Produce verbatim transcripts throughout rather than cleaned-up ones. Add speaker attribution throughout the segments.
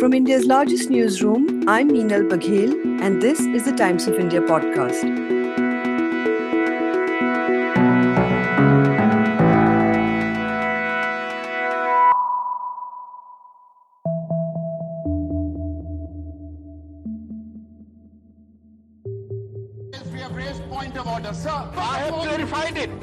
Speaker 1: From India's largest newsroom, I'm Meenal Baghel, and this is the Times of India podcast.
Speaker 2: We have raised point of order, sir. I have clarified it.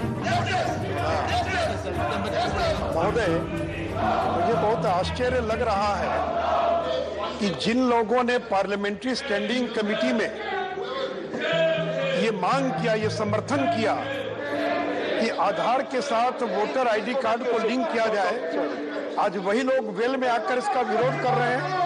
Speaker 3: महोदय, मुझे बहुत आश्चर्य लग रहा है कि जिन लोगों ने पार्लियामेंट्री स्टैंडिंग कमेटी में ये मांग किया, ये समर्थन किया कि आधार के साथ वोटर आईडी कार्ड को लिंक किया जाए, आज वही लोग वेल में आकर इसका विरोध कर रहे हैं।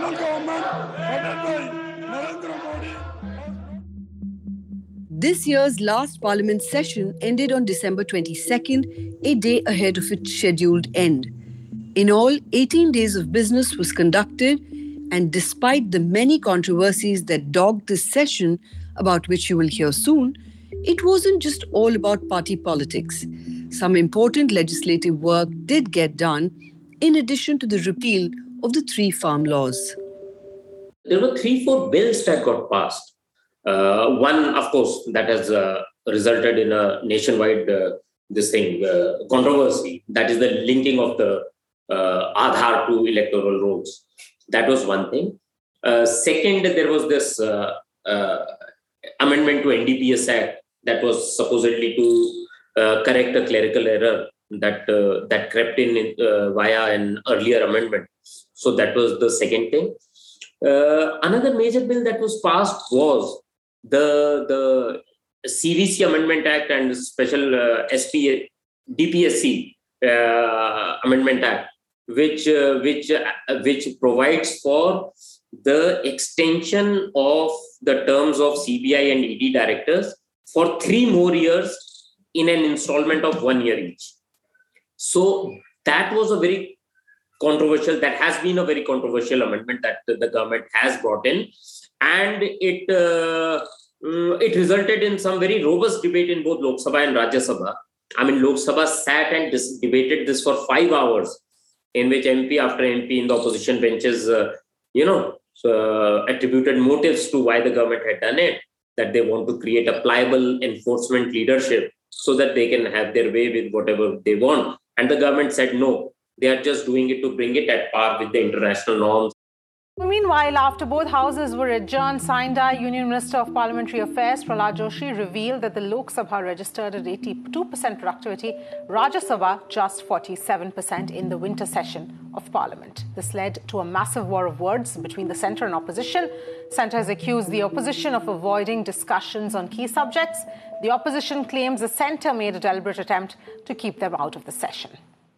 Speaker 1: This year's last Parliament session ended on December twenty-second, a day ahead of its scheduled end. In all, eighteen days of business was conducted, and despite the many controversies that dogged this session, about which you will hear soon, it wasn't just all about party politics. Some important legislative work did get done, in addition to the repeal of the three farm laws.
Speaker 4: There were three, four bills that got passed. Uh, one, of course, that has uh, resulted in a nationwide uh, this thing uh, controversy. That is the linking of the uh, Aadhaar to electoral rolls. That was one thing. Uh, second, there was this uh, uh, amendment to N D P S Act that was supposedly to uh, correct a clerical error that uh, that crept in uh, via an earlier amendment. So that was the second thing. Uh, another major bill that was passed was the the C V C Amendment Act and Special uh, S P A, D P S C uh, Amendment Act, which uh, which uh, which provides for the extension of the terms of C B I and E D directors for three more years in an installment of one year each. So that was a very controversial, that has been a very controversial amendment that the government has brought in. And it uh, it resulted in some very robust debate in both Lok Sabha and Rajya Sabha. I mean, Lok Sabha sat and dis- debated this for five hours, in which M P after M P in the opposition benches, uh, you know, uh, attributed motives to why the government had done it, that they want to create a pliable enforcement leadership so that they can have their way with whatever they want. And the government said no, they are just doing it to bring it at par with the international norms.
Speaker 5: Meanwhile, after both houses were adjourned, Saindai Union Minister of Parliamentary Affairs Prahlad Joshi revealed that the Lok Sabha registered at eighty-two percent productivity, Rajya Sabha just forty-seven percent in the winter session of Parliament. This led to a massive war of words between the centre and opposition. Centre has accused the opposition of avoiding discussions on key subjects. The opposition claims the centre made a deliberate attempt to keep them out of the session.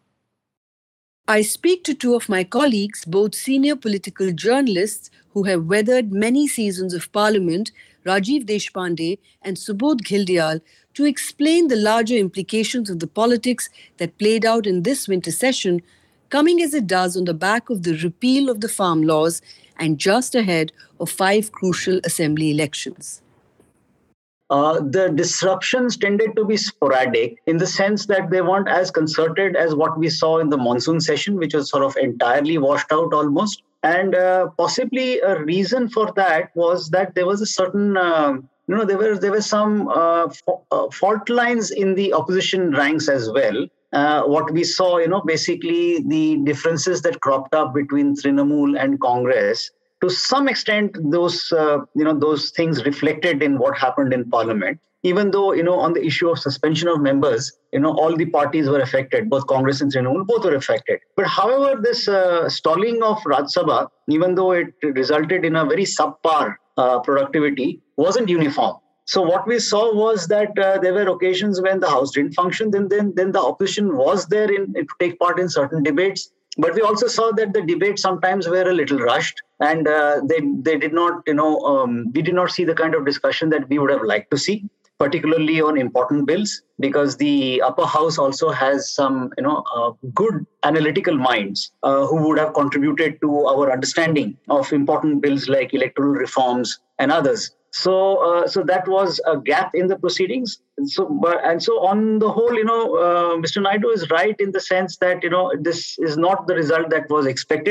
Speaker 1: I speak to two of my colleagues, both senior political journalists who have weathered many seasons of Parliament, Rajiv Deshpande and Subodh Ghildyal, to explain the larger implications of the politics that played out in this winter session, coming as it does on the back of the repeal of the farm laws and just ahead of five crucial assembly elections.
Speaker 6: Uh, the disruptions tended to be sporadic in the sense that they weren't as concerted as what we saw in the monsoon session, which was sort of entirely washed out almost. And uh, possibly a reason for that was that there was a certain, uh, you know, there were there were some uh, fa- uh, fault lines in the opposition ranks as well. Uh, what we saw, you know, basically the differences that cropped up between Trinamool and Congress. To some extent, those uh, you know those things reflected in what happened in Parliament. Even though, you know, on the issue of suspension of members, you know, all the parties were affected, both Congress and Trinamool, both were affected. But however, this uh, stalling of Rajya Sabha, even though it resulted in a very subpar uh, productivity, wasn't uniform. So what we saw was that uh, there were occasions when the House didn't function, then then, then the opposition was there in, to take part in certain debates. But we also saw that the debates sometimes were a little rushed, and uh, they they did not, you know, um, we did not see the kind of discussion that we would have liked to see, particularly on important bills, because the upper house also has some, you know, uh, good analytical minds uh, who would have contributed to our understanding of important bills like electoral reforms and others. So, uh, so that was a gap in the proceedings. And so, but and so on the whole, you know, uh, Mister Naidu is right in the sense that, you know, this is not the result that was expected.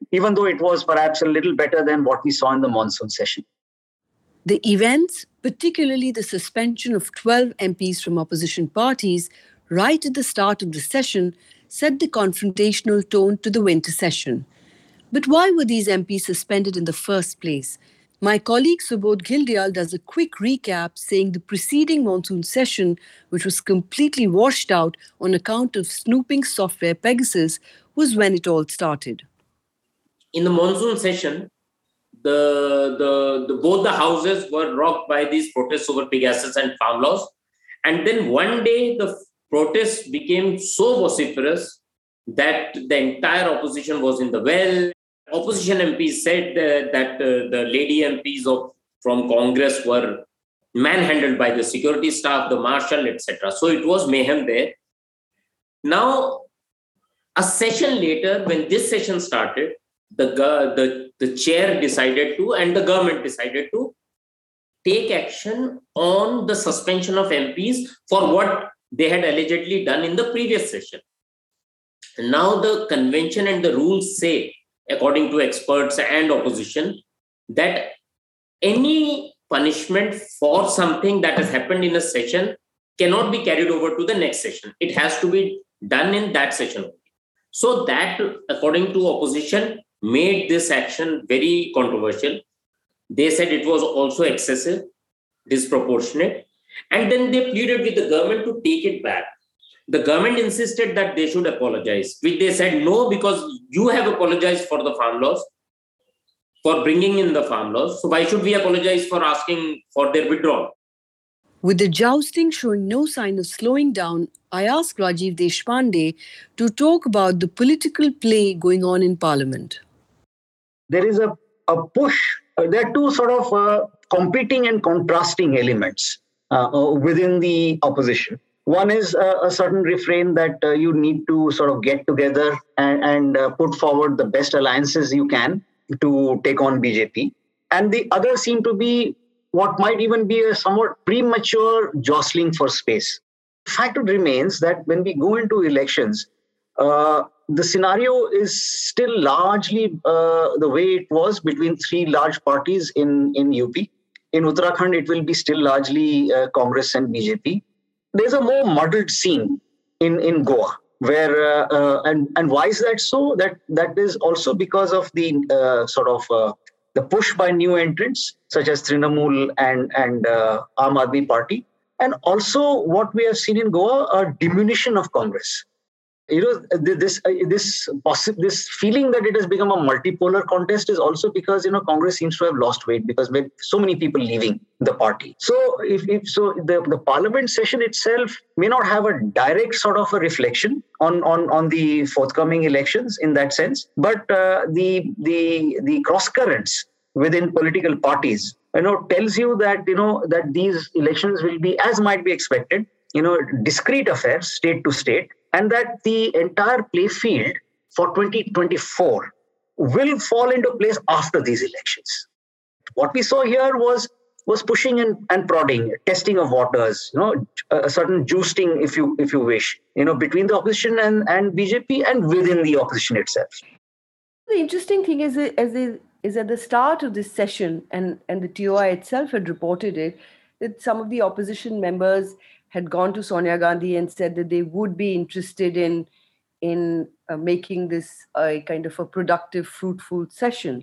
Speaker 6: even though it was perhaps a little better than what we saw in the monsoon session.
Speaker 1: The events, particularly the suspension of twelve M Ps from opposition parties right at the start of the session, set the confrontational tone to the winter session. But why were these M Ps suspended in the first place? My colleague Subodh Ghildyal does a quick recap, saying the preceding monsoon session, which was completely washed out on account of snooping software Pegasus, was when it all started.
Speaker 4: In the monsoon session, the, the, the both the houses were rocked by these protests over Pegasus and farm laws. And then one day, the protests became so vociferous that the entire opposition was in the well. Opposition M Ps said uh, that uh, the lady M Ps of, from Congress were manhandled by the security staff, the marshal, et cetera. So it was mayhem there. Now, a session later, when this session started, the, the, the chair decided to, and the government decided to, take action on the suspension of M Ps for what they had allegedly done in the previous session. Now the convention and the rules say, according to experts and opposition, that any punishment for something that has happened in a session cannot be carried over to the next session. It has to be done in that session only. So that, according to opposition, made this action very controversial. They said it was also excessive, disproportionate, and then they pleaded with the government to take it back. The government insisted that they should apologize, which they said no, because you have apologized for the farm laws, for bringing in the farm laws. So why should we apologize for asking for their withdrawal?
Speaker 1: With the jousting showing no sign of slowing down, I asked Rajiv Deshpande to talk about the political play going on in Parliament.
Speaker 6: There is a, a push. Uh, there are two sort of uh, competing and contrasting elements uh, uh, within the opposition. One is uh, a certain refrain that uh, you need to sort of get together and, and uh, put forward the best alliances you can to take on B J P. And the other seem to be what might even be a somewhat premature jostling for space. The fact remains that when we go into elections, uh, the scenario is still largely uh, the way it was between three large parties in, in U P. In Uttarakhand, it will be still largely uh, Congress and B J P. There's a more muddled scene in, in Goa, where uh, uh, and and why is that so? That that is also because of the uh, sort of uh, the push by new entrants such as Trinamool and and uh, Aam Aadmi Party, and also what we have seen in Goa, a diminution of Congress. You know, this uh, this possi- this feeling that it has become a multipolar contest is also because, you know, Congress seems to have lost weight because with so many people leaving the party. So if, if so, the, the Parliament session itself may not have a direct sort of a reflection on on, on the forthcoming elections in that sense, but uh, the the the cross currents within political parties, you know, tells you that, you know, that these elections will be, as might be expected, you know, discrete affairs, state to state. And that the entire play field for twenty twenty-four will fall into place after these elections. What we saw here was was pushing and, and prodding, testing of waters, you know, a certain juicing, if you if you wish, you know, between the opposition and, and B J P and within the opposition itself.
Speaker 1: The interesting thing is, as is, is at the start of this session, and, and the T O I itself had reported it, that some of the opposition members had gone to Sonia Gandhi and said that they would be interested in, in uh, making this a kind of a productive, fruitful session.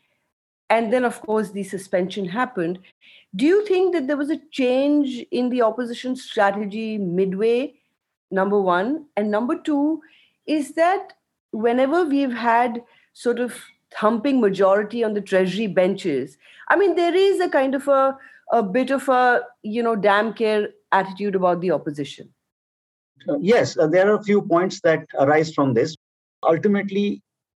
Speaker 1: And then, of course, the suspension happened. Do you think that there was a change in the opposition strategy midway, number one? And number two, is that whenever we've had sort of thumping majority on the Treasury benches, I mean, there is a kind of a, a bit of a, you know, damn care attitude about the opposition.
Speaker 6: Uh, yes, uh, there are a few points that arise from this. Ultimately,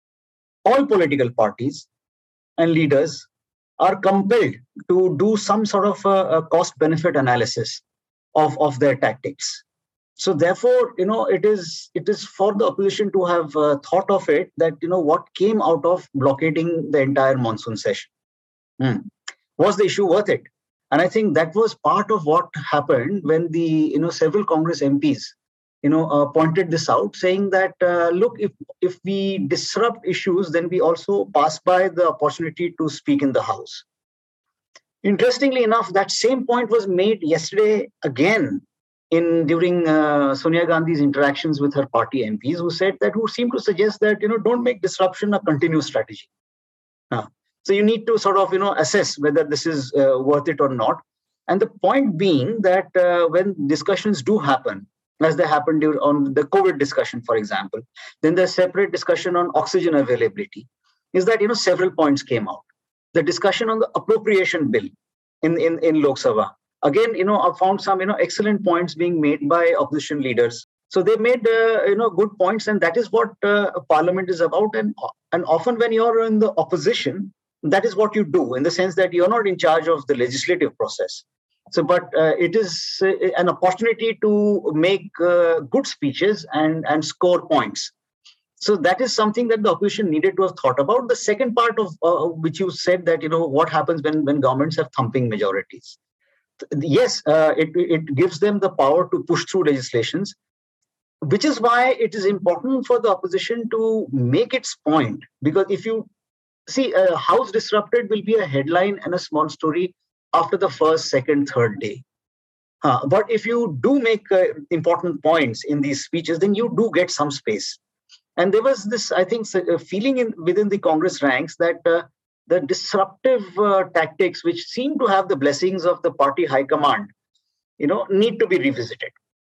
Speaker 6: all political parties and leaders are compelled to do some sort of a, a cost-benefit analysis of, of their tactics. So therefore, you know, it is it is for the opposition to have uh, thought of it that, you know, what came out of blockading the entire monsoon session. Hmm. Was the issue worth it? And I think that was part of what happened when the, you know, several Congress M Ps, you know, uh, pointed this out, saying that, uh, look, if, if we disrupt issues, then we also pass by the opportunity to speak in the House. Interestingly enough, that same point was made yesterday again in during uh, Sonia Gandhi's interactions with her party M Ps, who said that, who seemed to suggest that, you know, don't make disruption a continuous strategy. Uh, so you need to sort of, you know, assess whether this is uh, worth it or not. And the point being that uh, when discussions do happen, as they happened during, on the COVID discussion, for example, then the separate discussion on oxygen availability, is that, you know, several points came out. The discussion on the appropriation bill in, in, in Lok Sabha. Again, you know, I found some, you know, excellent points being made by opposition leaders. So they made, uh, you know, good points, and that is what uh, Parliament is about. And, and often when you're in the opposition, that is what you do, in the sense that you're not in charge of the legislative process. So, but uh, it is uh, an opportunity to make uh, good speeches and, and score points. So that is something that the opposition needed to have thought about. The second part of uh, which you said that, you know, what happens when, when governments have thumping majorities. Yes, uh, it, it gives them the power to push through legislations, which is why it is important for the opposition to make its point. Because if you see, a House disrupted will be a headline and a small story after the first, second, third day. Uh, but if you do make uh, important points in these speeches, then you do get some space. And there was this, I think, feeling in, within the Congress ranks that uh, the disruptive uh, tactics, which seem to have the blessings of the party high command, you know, need to be revisited.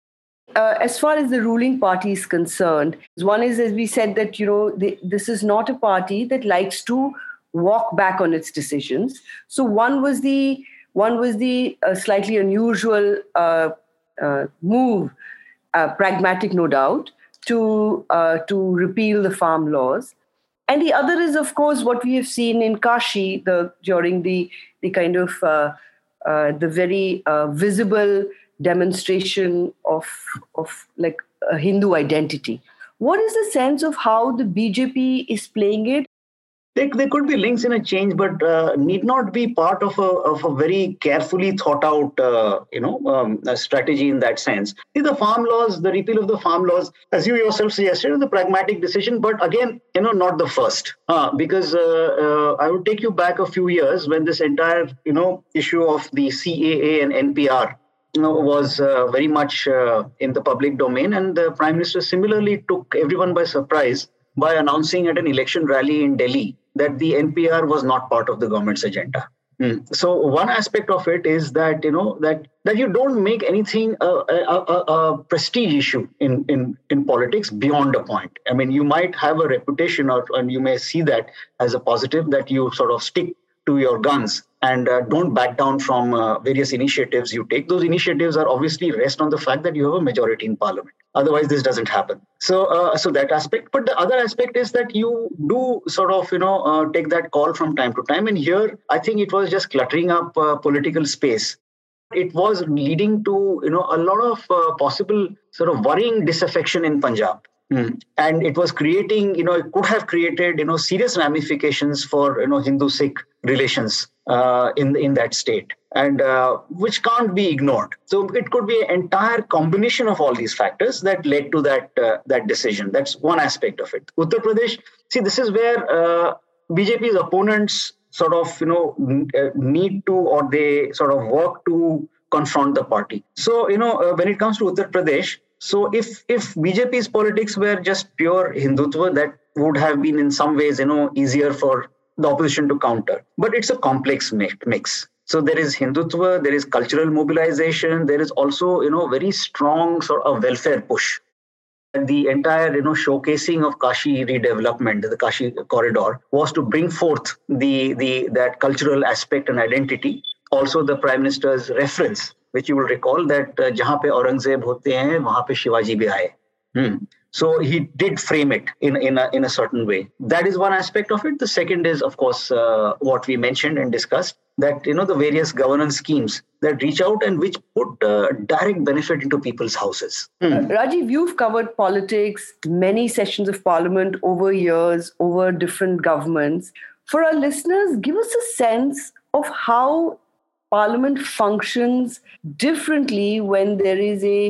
Speaker 1: Uh, as far as the ruling party is concerned, one is, as we said, that, you know, the, this is not a party that likes to walk back on its decisions. So one was the one was the uh, slightly unusual uh, uh, move, uh, pragmatic, no doubt, to uh, to repeal the farm laws. And the other is, of course, what we have seen in Kashi the during the the kind of uh, uh, the very uh, visible demonstration of of like a Hindu identity. What is the sense of how the B J P is playing it?
Speaker 6: There, there could be links in a change, but uh, need not be part of a of a very carefully thought out, uh, you know, um, strategy in that sense. See, the farm laws, the repeal of the farm laws, as you yourself suggested, is the pragmatic decision. But again, you know, not the first, uh, because uh, uh, I would take you back a few years when this entire, you know, issue of the C A A and N P R, you know, was uh, very much uh, in the public domain, and the Prime Minister similarly took everyone by surprise by announcing at an election rally in Delhi that the N P R was not part of the government's agenda. Mm. So one aspect of it is that, you know, that that you don't make anything a, a, a, a prestige issue in, in, in politics beyond a point. I mean, you might have a reputation, or and you may see that as a positive, that you sort of stick to your guns and uh, don't back down from uh, various initiatives you take. Those initiatives are obviously rest on the fact that you have a majority in parliament. Otherwise, this doesn't happen. So, uh, so that aspect. But the other aspect is that you do sort of, you know, uh, take that call from time to time. And here, I think it was just cluttering up uh, political space. It was leading to, you know, a lot of uh, possible sort of worrying disaffection in Punjab. Mm. And it was creating, you know, it could have created, you know, serious ramifications for, you know, Hindu-Sikh relations uh, in, in that state, and uh, which can't be ignored. So it could be an entire combination of all these factors that led to that uh, that decision. That's one aspect of it. Uttar Pradesh, see, this is where uh, B J P's opponents sort of, you know, need to, or they sort of work to confront the party. So, you know, uh, when it comes to Uttar Pradesh, so if if B J P's politics were just pure Hindutva, that would have been in some ways, you know, easier for the opposition to counter. But it's a complex mix. So there is Hindutva, there is cultural mobilization, there is also, you know, very strong sort of welfare push. And the entire, you know, showcasing of Kashi redevelopment, the Kashi corridor, was to bring forth the the that cultural aspect and identity. Also, the Prime Minister's reference, which you will recall, that uh, jahan pe Aurangzeb hote hain, wahan pe Shivaji bhi aaye. Hmm. So he did frame it in, in, a, in a certain way. That is one aspect of it. The second is, of course, uh, what we mentioned and discussed, that, you know, the various governance schemes that reach out and which put uh, direct benefit into people's houses. Hmm.
Speaker 1: Uh, Rajiv, you've covered politics, many sessions of parliament over years, over different governments. For our listeners, give us a sense of how Parliament functions differently when there is a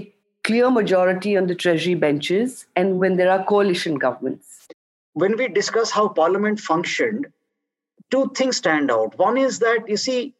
Speaker 1: clear majority on the Treasury benches and when there are coalition governments?
Speaker 6: When we discuss how Parliament functioned, two things stand out. One is that, you see,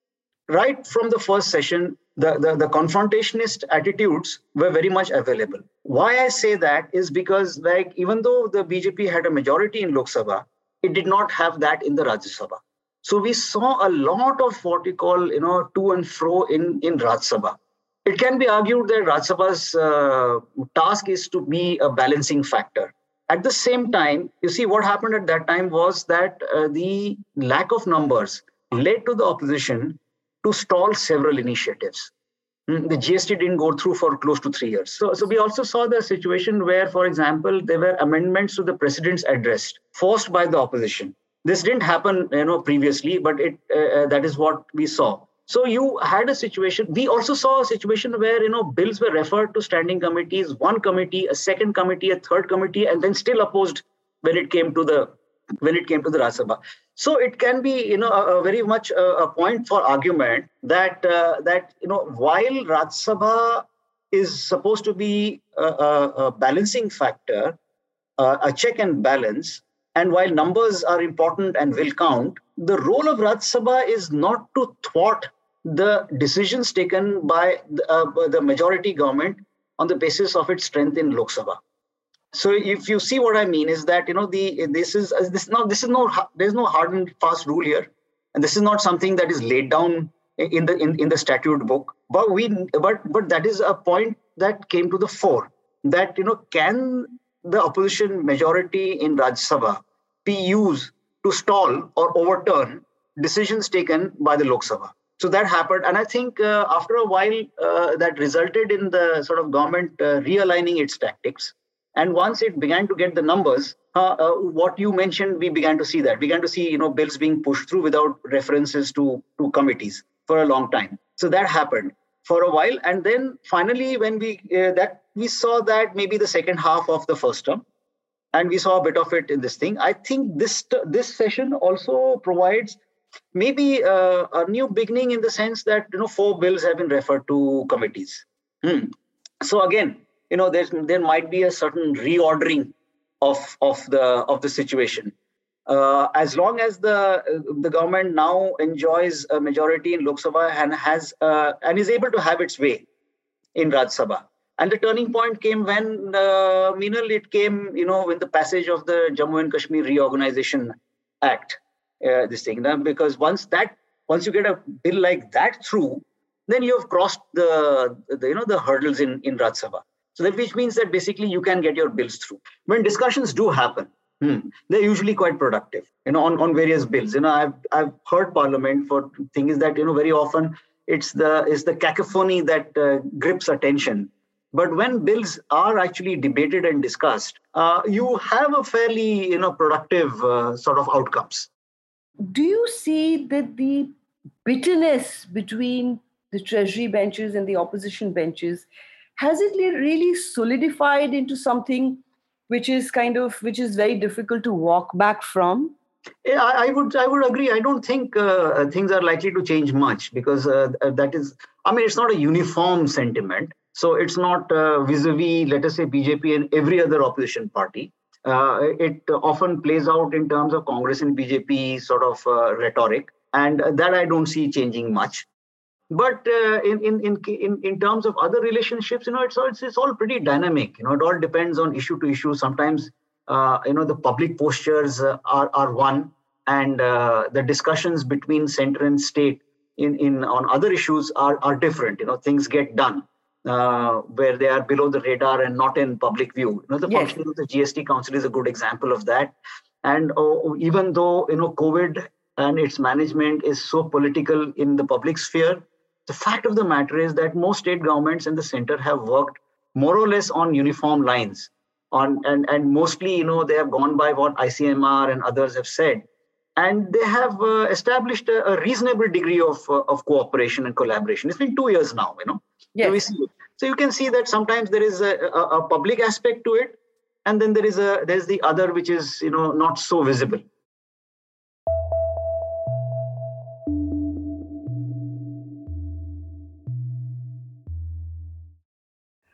Speaker 6: right from the first session, the, the, the confrontationist attitudes were very much available. Why I say that is because, like, even though the B J P had a majority in Lok Sabha, it did not have that in the Rajya Sabha. So we saw a lot of what we call, you know, to and fro in, in Rajya Sabha. It can be argued that Rajya Sabha's uh, task is to be a balancing factor. At the same time, you see, what happened at that time was that uh, the lack of numbers led to the opposition to stall several initiatives. The G S T didn't go through for close to three years. So, so we also saw the situation where, for example, there were amendments to the president's address forced by the opposition. This didn't happen, you know, previously, but it uh, that is what we saw. So you had a situation. We also saw a situation where, you know, bills were referred to standing committees, one committee, a second committee, a third committee, and then still opposed when it came to the when it came to the Rajya Sabha. So it can be, you know, a, a very much a, a point for argument that uh, that you know, while Rajya Sabha is supposed to be a, a, a balancing factor, uh, a check and balance, and while numbers are important and will count, the role of Rajya Sabha is not to thwart the decisions taken by the, uh, the majority government on the basis of its strength in Lok Sabha. So if you see what I mean is that, you know, the this is this no this is no there's no hard and fast rule here, and this is not something that is laid down in the in, in the statute book. But we but but that is a point that came to the fore, that, you know, can the opposition majority in Rajya Sabha be used to stall or overturn decisions taken by the Lok Sabha? So that happened, and I think uh, after a while uh, that resulted in the sort of government uh, realigning its tactics. And once it began to get the numbers, uh, uh, what you mentioned, we began to see that. We began to see, you know, bills being pushed through without references to, to committees for a long time. So that happened for a while. And then finally, when we uh, that we saw that maybe the second half of the first term, and we saw a bit of it in this thing. I think this, this session also provides maybe uh, a new beginning in the sense that, you know, four bills have been referred to committees. Hmm. So again, you know, there's, there might be a certain reordering of, of the of the situation. Uh, as long as the the government now enjoys a majority in Lok Sabha and has uh, and is able to have its way in Rajya Sabha. And the turning point came when, uh, Meenal, it came, you know, with the passage of the Jammu and Kashmir Reorganization Act, uh, this thing, because once that once you get a bill like that through, then you have crossed the, the you know the hurdles in in Rajya Sabha. So that which means that basically you can get your bills through. When discussions do happen, hmm, they're usually quite productive, you know, on, on various bills. You know, I've I've heard Parliament for thing is that, you know, very often it's the is the cacophony that uh, grips attention. But when bills are actually debated and discussed, uh, you have a fairly, you know, productive uh, sort of outcomes.
Speaker 1: Do you see that the bitterness between the Treasury benches and the opposition benches, has it really solidified into something which is kind of, which is very difficult to walk back from?
Speaker 6: Yeah, I, I would I would agree. I don't think uh, things are likely to change much because uh, that is, I mean, it's not a uniform sentiment. So it's not uh, vis-a-vis, let us say, B J P and every other opposition party. Uh, it often plays out in terms of Congress and B J P sort of uh, rhetoric. And that I don't see changing much. But uh, in, in in in terms of other relationships, you know, it's all it's, it's all pretty dynamic. You know, it all depends on issue to issue. Sometimes, uh, you know, the public postures uh, are are one, and uh, the discussions between center and state in in on other issues are are different. You know, things get done uh, where they are below the radar and not in public view. You know, the yes. functioning of the G S T Council is a good example of that. And uh, even though, you know, COVID and its management is so political in the public sphere, the fact of the matter is that most state governments and the center have worked more or less on uniform lines. On and, and mostly, you know, they have gone by what I C M R and others have said. And they have uh, established a, a reasonable degree of, uh, of cooperation and collaboration. It's been two years now, you know.
Speaker 1: Yes.
Speaker 6: So, we see, so you can see that sometimes there is a, a, a public aspect to it. And then there is a there's the other, which is, you know, not so visible.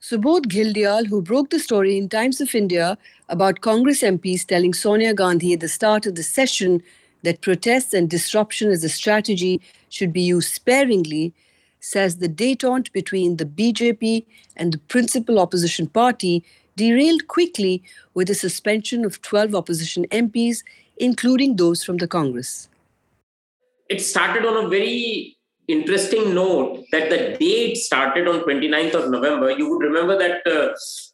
Speaker 1: Subodh Ghildyal, who broke the story in Times of India about Congress M Ps telling Sonia Gandhi at the start of the session that protests and disruption as a strategy should be used sparingly, says the détente between the B J P and the principal opposition party derailed quickly with the suspension of twelve opposition M Ps, including those from the Congress.
Speaker 4: It started on a very interesting note that the day it started on twenty-ninth of November, you would remember that uh,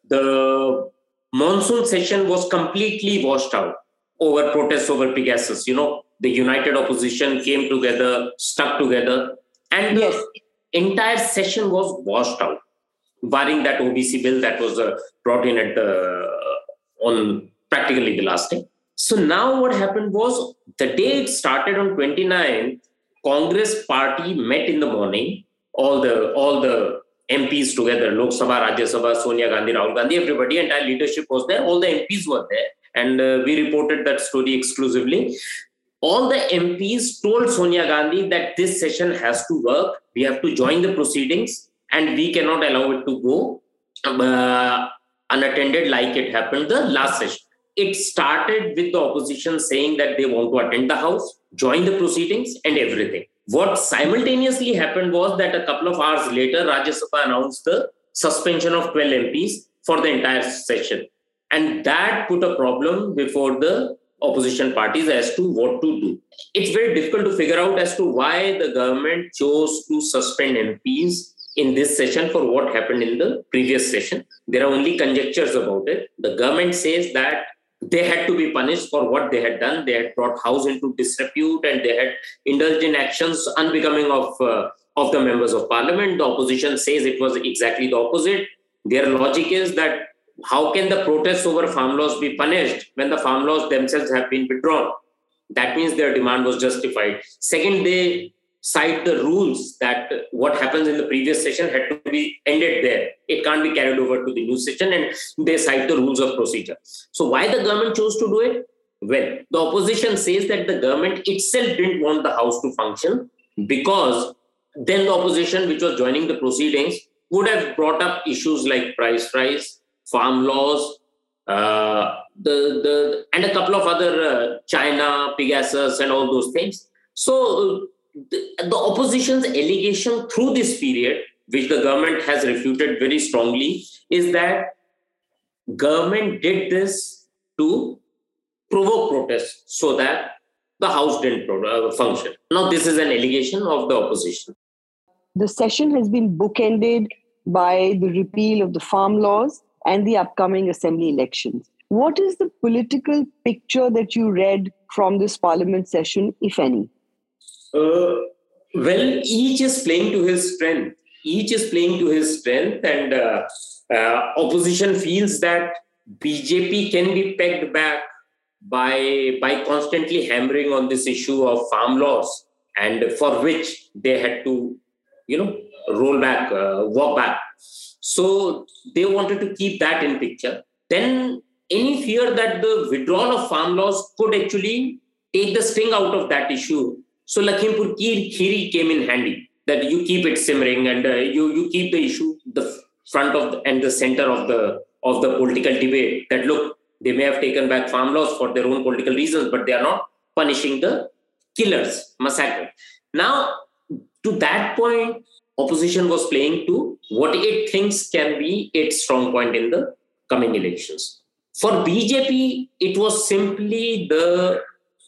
Speaker 4: the monsoon session was completely washed out over protests over Pegasus. You know, the united opposition came together, stuck together, and yes. the entire session was washed out, barring that O B C bill that was uh, brought in at the, uh, on practically the last day. So now what happened was, the day it started on twenty-ninth, Congress party met in the morning, all the all the M Ps together, Lok Sabha, Rajya Sabha, Sonia Gandhi, Rahul Gandhi, everybody, entire leadership was there, all the M Ps were there, and uh, we reported that story exclusively. All the M Ps told Sonia Gandhi that this session has to work, we have to join the proceedings, and we cannot allow it to go uh, unattended like it happened the last session. It started with the opposition saying that they want to attend the House, join the proceedings and everything. What simultaneously happened was that a couple of hours later, Rajya Sabha announced the suspension of twelve M Ps for the entire session. And that put a problem before the opposition parties as to what to do. It's very difficult to figure out as to why the government chose to suspend M Ps in this session for what happened in the previous session. There are only conjectures about it. The government says that they had to be punished for what they had done. They had brought House into disrepute and they had indulged in actions unbecoming of, uh, of the members of parliament. The opposition says it was exactly the opposite. Their logic is that how can the protests over farm laws be punished when the farm laws themselves have been withdrawn? That means their demand was justified. Second, they cite the rules that what happens in the previous session had to be ended there. It can't be carried over to the new session, and they cite the rules of procedure. So why the government chose to do it? Well, the opposition says that the government itself didn't want the House to function because then the opposition, which was joining the proceedings, would have brought up issues like price rise, farm laws, uh, the, the, and a couple of other uh, China, Pegasus, and all those things. So the, the opposition's allegation through this period, which the government has refuted very strongly, is that government did this to provoke protests so that the House didn't uh, function. Now, this is an allegation of the opposition.
Speaker 1: The session has been bookended by the repeal of the farm laws and the upcoming assembly elections. What is the political picture that you read from this parliament session, if any?
Speaker 4: Uh, well, each is playing to his strength. Each is playing to his strength, and uh, uh, opposition feels that B J P can be pegged back by, by constantly hammering on this issue of farm laws, and for which they had to, you know, roll back, uh, walk back. So they wanted to keep that in picture. Then any fear that the withdrawal of farm laws could actually take the sting out of that issue. So Lakhimpur Kheri came in handy, that you keep it simmering and uh, you, you keep the issue the front of the, and the center of the of the political debate, that look, they may have taken back farm laws for their own political reasons, but they are not punishing the killers, massacre. Now, to that point, opposition was playing to what it thinks can be its strong point in the coming elections. For B J P, it was simply the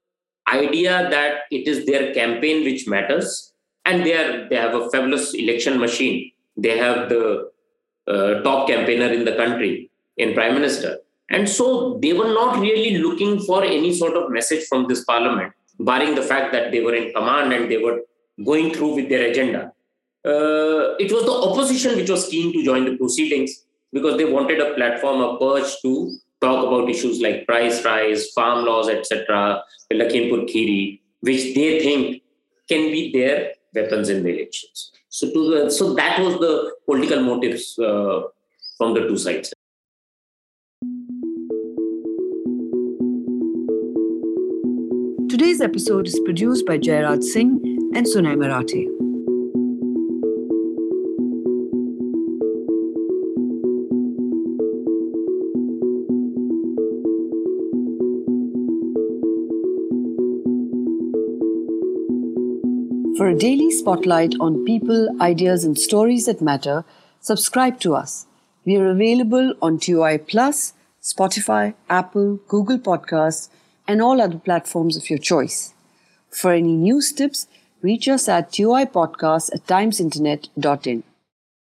Speaker 4: idea that it is their campaign which matters, and they are they have a fabulous election machine. They have the uh, top campaigner in the country, in Prime Minister. And so they were not really looking for any sort of message from this parliament, barring the fact that they were in command and they were going through with their agenda. Uh, it was the opposition which was keen to join the proceedings because they wanted a platform, a perch to talk about issues like price rise, farm laws, et cetera, Lakhimpur Kheri, which they think can be their weapons in the elections. So, to the, so that was the political motives uh, from the two sides.
Speaker 1: Today's episode is produced by Jairaj Singh and Sunay Marathe. For a daily spotlight on people, ideas, and stories that matter, subscribe to us. We are available on T O I Plus, Spotify, Apple, Google Podcasts, and all other platforms of your choice. For any news tips, reach us at toipodcast at timesinternet dot in.